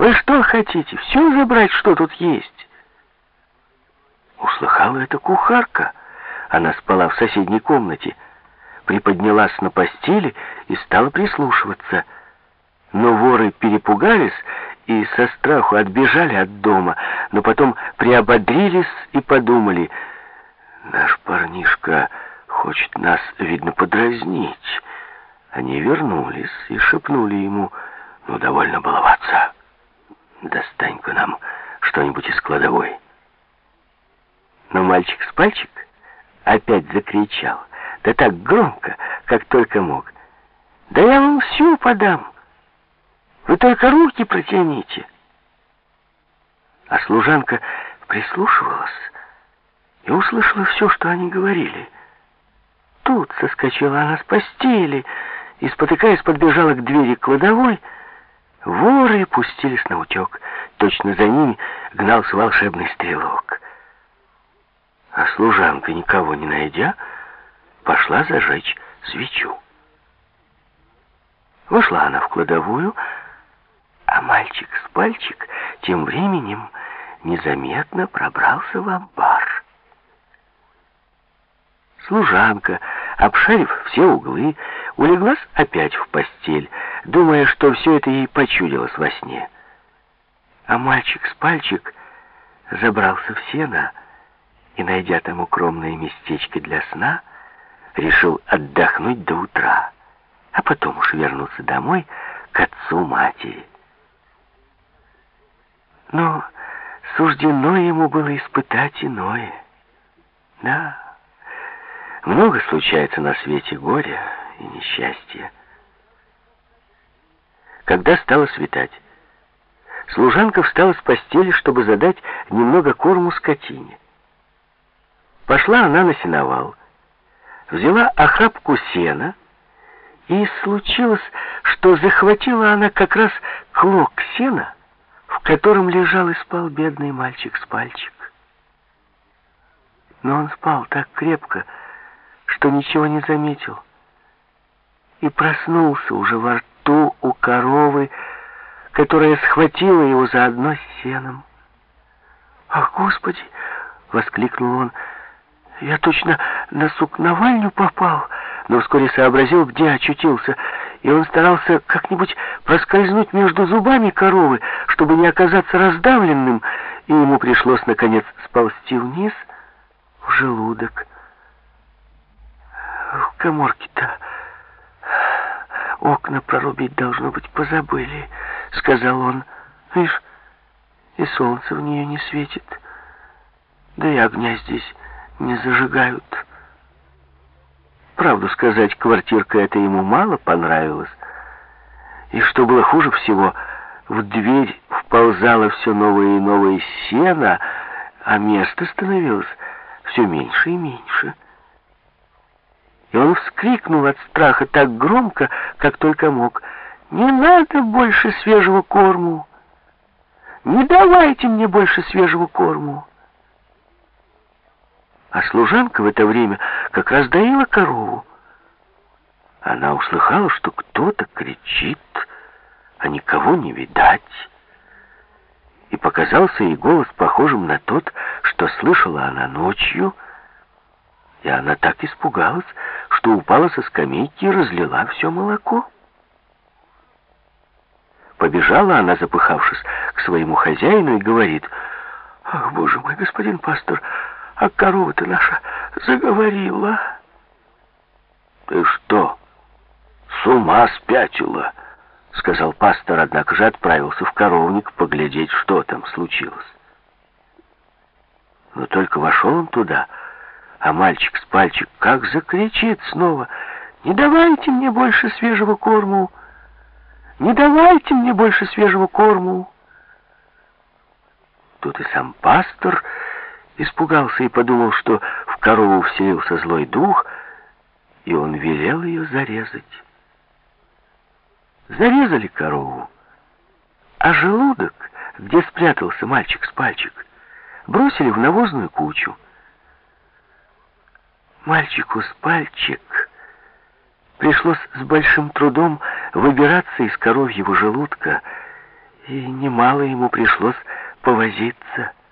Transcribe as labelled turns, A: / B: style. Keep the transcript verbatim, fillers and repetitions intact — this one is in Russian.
A: Вы что хотите? Все забрать, что тут есть?» Услыхала это кухарка. Она спала в соседней комнате. Приподнялась на постели и стала прислушиваться. Но воры перепугались и со страху отбежали от дома, но потом приободрились и подумали: «Наш парнишка хочет нас, видно, подразнить». Они вернулись и шепнули ему: «Ну, довольно баловаться. Достань-ка нам что-нибудь из кладовой». Но мальчик с пальчик опять закричал, да так громко, как только мог: «Да я вам всю подам! Вы только руки протяните!» А служанка прислушивалась и услышала все, что они говорили. Тут соскочила она с постели и, спотыкаясь, подбежала к двери кладовой. Воры пустились на утек. Точно за ними гнался волшебный стрелок. А служанка, никого не найдя, пошла зажечь свечу. Вошла она в кладовую, а мальчик с пальчик тем временем незаметно пробрался в амбар. Служанка, обшарив все углы, улеглась опять в постель, думая, что все это ей почудилось во сне. А мальчик с пальчик забрался в сено и, найдя там укромное местечко для сна, решил отдохнуть до утра, а потом уж вернуться домой к отцу-матери. Но суждено ему было испытать иное. Да, много случается на свете горя и несчастья. Когда стало светать, служанка встала с постели, чтобы задать немного корму скотине. Пошла она на сеновал, взяла охапку сена, и случилось, что захватила она как раз клок сена, в котором лежал и спал бедный мальчик с пальчик. Но он спал так крепко, что ничего не заметил, и проснулся уже во рту у коровы, которая схватила его заодно с сеном. «Ах, Господи!» — воскликнул он. «Я точно на сукновальню попал», но вскоре сообразил, где очутился, и он старался как-нибудь проскользнуть между зубами коровы, чтобы не оказаться раздавленным, и ему пришлось, наконец, сползти вниз в желудок. В каморке-то окна прорубить, должно быть, позабыли, — сказал он. Видишь, и солнце в нее не светит, да и огня здесь не зажигают. Правду сказать, квартирка эта ему мало понравилась. И что было хуже всего, в дверь вползало все новое и новое сено, а места становилось все меньше и меньше. И он вскрикнул от страха так громко, как только мог: «Не надо больше свежего корму! Не давайте мне больше свежего корму!» А служанка в это время как раз доила корову. Она услыхала, что кто-то кричит, а никого не видать. И показался ей голос, похожим на тот, что слышала она ночью. И она так испугалась, что упала со скамейки и разлила все молоко. Побежала она, запыхавшись, к своему хозяину и говорит: «Ах, боже мой, господин пастор, а корова-то наша заговорила». «Ты что, с ума спятила?» — сказал пастор, однако же отправился в коровник поглядеть, что там случилось. Но только вошел он туда, а мальчик с пальчик как закричит снова: «Не давайте мне больше свежего корму! Не давайте мне больше свежего корму!» Тут и сам пастор испугался и подумал, что в корову вселился злой дух, и он велел ее зарезать. Зарезали корову, а желудок, где спрятался мальчик с пальчик, бросили в навозную кучу. Мальчику с пальчик пришлось с большим трудом выбираться из коровьего желудка, И немало ему пришлось повозиться.